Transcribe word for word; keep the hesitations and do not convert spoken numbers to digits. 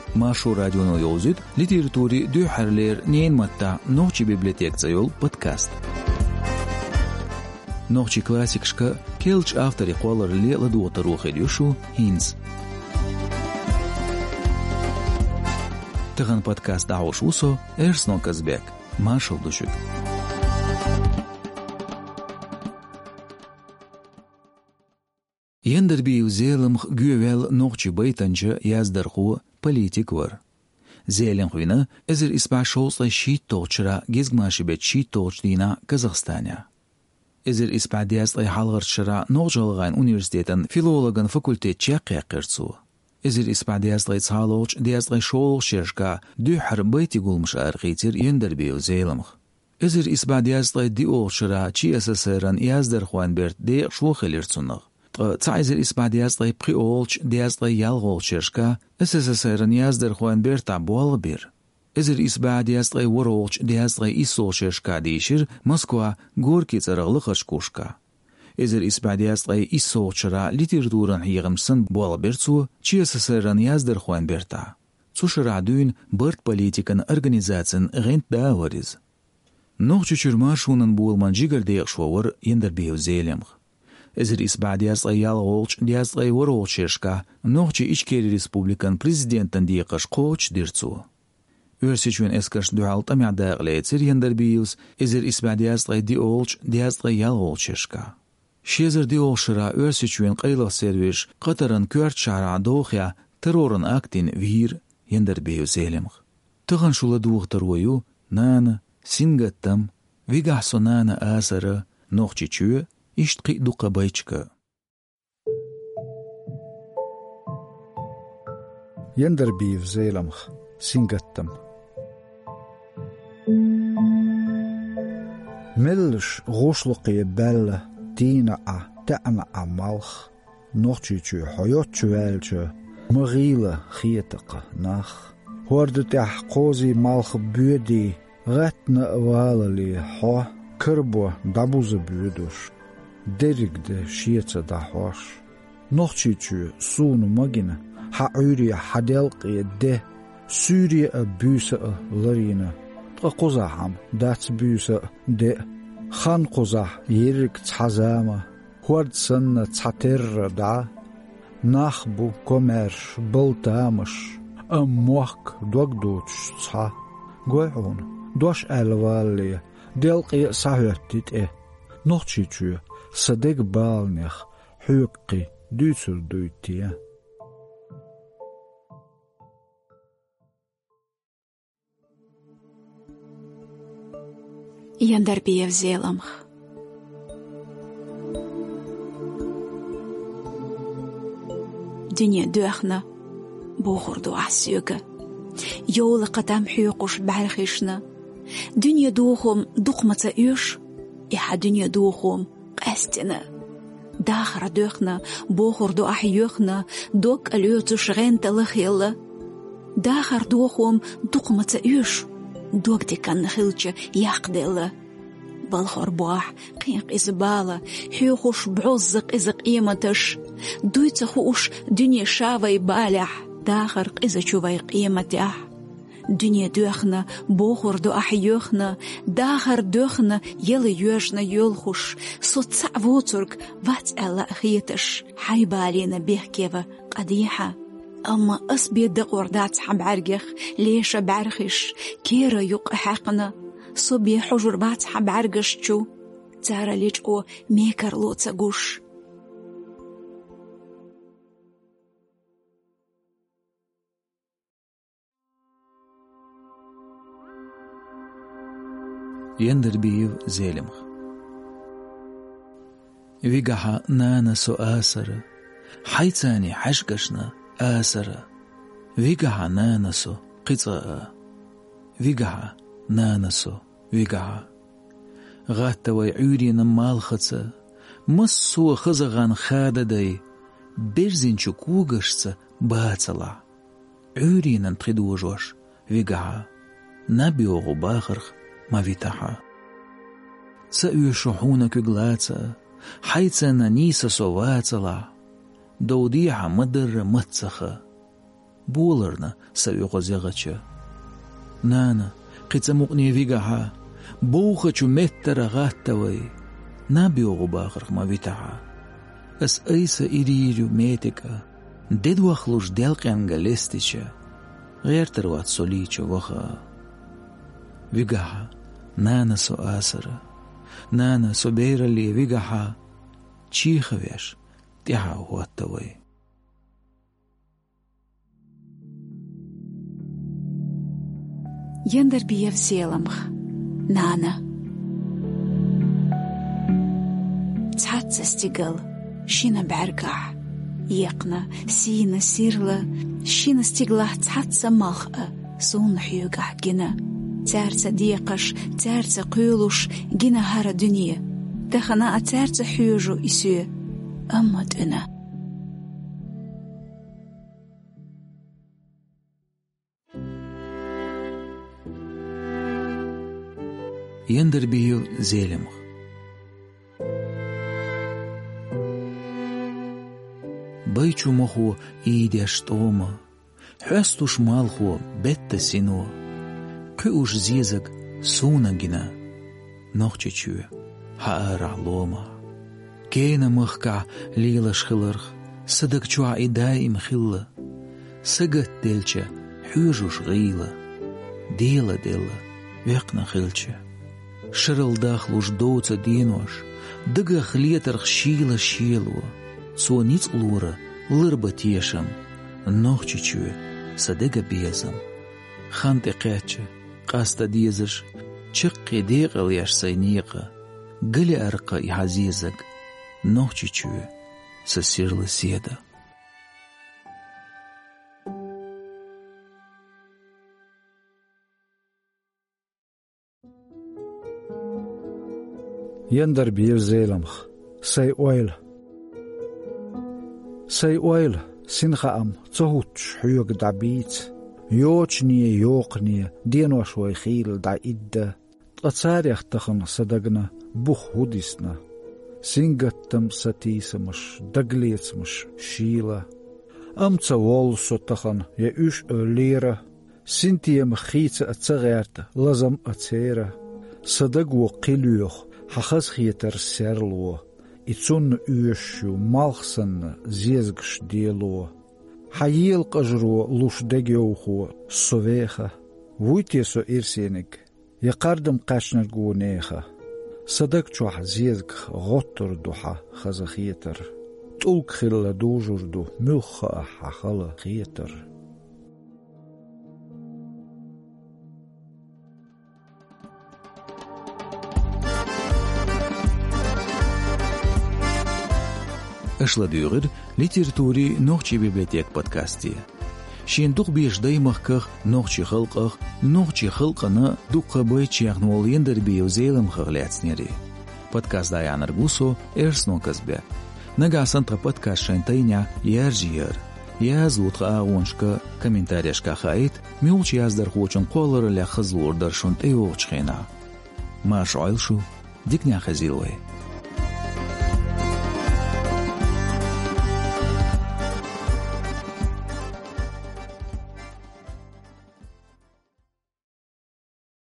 Машу радиону ёлзит литератури дүйхарлер нейн матта нохчи библиотекца ёл подкаст. Нохчи классикшка келч автори қолар ле ладуота рухелюшу хинс. Тыган подкаст дауш усо Эрсно Казбек. Машал душик. Ендер би узелым гювел нохчи байтанча яздарху политик вар. Зелен хуйна эзер испа шоусла шит толчра гизгмаши бет шит толчдина Казахстания. Эзер испа диасла халгарчра ножалган университетен филологан факультет чакякырцу. Эзер испа диасла цалоч диасла шоул шершка дюхар байти гулмш архитер ендер би узелым. Эзер испа диасла диолшра чи эсэсэран яздархуан берт де швохелерцунг. Цайзер испадиас лай приолч диас лай ялголчершка эсэсэсэр ниаздер хуан берта буалбир. Эзер испадиас лай воролч диас лай исолчершка дишир Москва горки царалыхашкушка. Эзер испадиас лай исолчера литературан хигамсын буалбирцу чи эсэсэр ниаздер хуан берта. Цушера дюн бырт политикан организациян гент давариз. Нохчу чурмашунан буалман жигар дейхшвавар ендер беузелемх. Эзер испадиас лай ялголч диас лай воролчершка нохчи ичкери республикан президентан дейқаш коч дирцу. Өрсичуен эскаш дуалт амядағлейцер ендер биюз эзер испадиас лай диолч диас лай ялголчершка. Шезер диолшыра өрсичуен қайлық сервиш қатаран көрт шара доқя террорын актин вир ендер биюз елемх. Тыған шула дуықтыр ойу нана, сингаттам, вигахсо нана асары нохчи чуе Иштқи дуқа байчка. Ендер бив зейламх, сингаттам. Меллш гошлуқи белла, дина а, таама а малх, нохчичу, хайотчу вэлчу, мағила хиетақа нах. Хуардутях қози малх бюди, гатна валали хо, кырбо дабуза бюдуш. Derigde şiyetsa dahvaş. Nohçiçü sunu magina ha uriya hadelqiye de Suriye büyse larina. Tka qozaham dats büyse de Khan qozah yerik tsazama Huard sanna tsaterra da Nakhbu komer bultamash Amwak dwagdoch tsa Goyhun dosh alwalliya Delqiye sahvettit e Nohçiçü Sadek balnech hüqi düsür duytiya. Ендер биев зеламх. Dünya düğna boğurdu asüge. Yolu qadam hüquş barxishna. Dünya duğum duqmatsa üş. İha dünya duğum قاستنا داخر دوخنا بوخر دو أحيوخنا دوك أليوتو شغين تلخيلا داخر دوخوم دوق متأيوش دوك دي كان نخيلتش يقدل بالخور بواح قيق إزبالة حيوخوش بعوزق إزق إيمتش دويتخوش دنيا شاوي بالح داخر إزا شوي قيمتح Dünya döxna, boğur do ahyöxna, dağar döxna, yılı yöxna yolxuş, sotsa voturk, vats alla xiyetiş, haybalina bihkeva, qadiha. Amma asbiyadda qordats xabargix, leesha barxish, kera yuq xaqna, sobi xujur bats xabargishchu, tsara lich o mekar lotsa gush. Ендер биев зелемх. Вигаха нана со асара, хайцани хашгашна асара. Вигаха нана со қица. Вигаха нана со вигаха. Гаттавай урина малхаца, массуа хазаган хададай, берзинчу кугашца бацала. Уринан придужош вигаха. Набиогу бахарх مافيتها سأيشحونك غلاتا حيثنا نيسا سواتلا دوديها مدر متسخة بولرنا سويقو زيغتش نانا قيتsa مقني فيقها بوخة متر غاتوي نابيوغو باخرخ ما بيتاها اس ايسا إريريو ميتكا ديد وخلوش ديلقيان غالستيشا غير تروات سوليچو وخا فيقها نانا سو آسرا نانا سو بيرا لي فيقها چي خويش تيها هو التوي يندر بيف سيلمخ نانا تحت استيقل شينا بعرقع يقنا سينا سيرلا شينا استيقله تحت سمخ سون حيوقع جنا تارتا ديقش تارتا قيلوش جنا هارا دنيا دخنا تارتا حيوجو إسيو أما دنا يندر بيو زيلمخ بيچو مخو إيديش توما حستوش مالخو بيت سينو كوش زيزك سونا جنا نوخچه چوه هارع لوما كينا مخكع ليلا شخلرخ صدق چوع إدايم خلا سقت دلچه حوجوش غيلا ديلا ديلا ويقنا خلچه شرل داخلوش دوتا دينوش دقا خليترخ شيلا شيلوا سو نيت لورا لربا تيشم نوخچه چوه صدقا بيزم خانت قاتشه قاستا ديزش چقي ديقل ياش سينيقا قلي أرقا يحزيزك نوخچه چوه سسيرل سيدا يندر بير زيلمخ سي اويل سي اويل سنخا ام تهوتش حيوك دعبيت يوچني يوقني دينو شوي خيل دا إدى تغتساريخ تخن صدقنا بوخ هوديسنا سنگتم ستيسمش دقليتمش شيلا ام تولسو تخن يأوش أوليرا سنتيم خيت أتغيرت لازم أتيرا صدق وقليوخ حخز خيتر سيرلو إتسون أوشو مالخسن زيزغش ديلو حييل قجرو لوش دقيوخو صوفيخا ويتيسو إرسينك يقاردم قاشنر قونيخا صدق چوح زيزغ غطر دوحا خز خيتر تولك خلا دوجر دو ملخا حخلا خيتر أشلا ديغر ليترتوري نوخشي بيبليتيك بودكاستي شين دوغ بيش دايمخكخ نوخشي خلقخ نوخشي خلقنا دوغ بيش يغنوال يندر بيو زيلم خغلياتسنيري بودكاست دايان ارغوسو إرسنو كزبه نقع سنتر بودكاست شانتينيا يارجير ياز لوتغا أغونشكا كومنتاريشكا خايت ميولش يازدر خوچن قولر لخزلور در شنت ايوغ چخينا ماش عيلشو ديكنيا خزيلوي